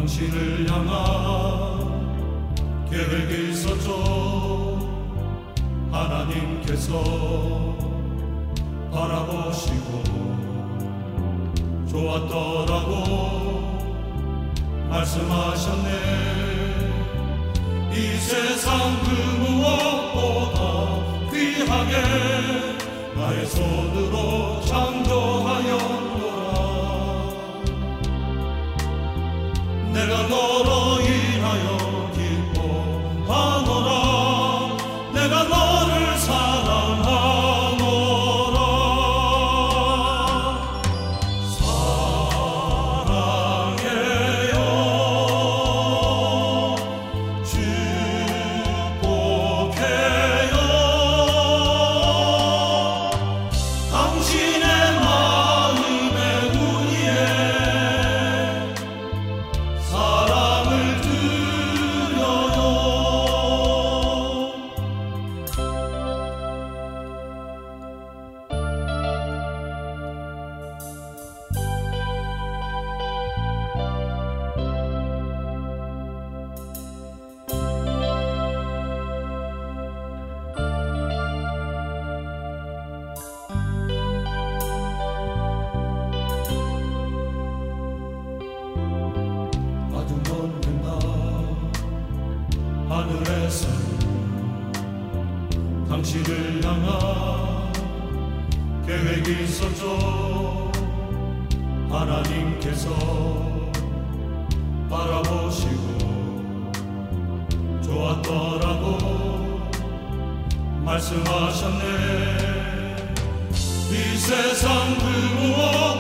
당신을 향한 계획이 있었죠. 하나님께서 바라보시고 좋았더라고 말씀하셨네. 이 세상 그 무엇보다 귀하게 나의 손으로 창조하였노라. 내가 너로 인하여 기뻐하노라. 내가 너를 사랑하노라. 사랑해요 축복해요 당신의 마음의 문의에 사랑을 드려요. 아주 먼 날 하늘에서 당신을 향한 계획이 있었죠. 하나님께서 바라보시고 좋았더라고 말씀하셨네. 이 세상 그 무엇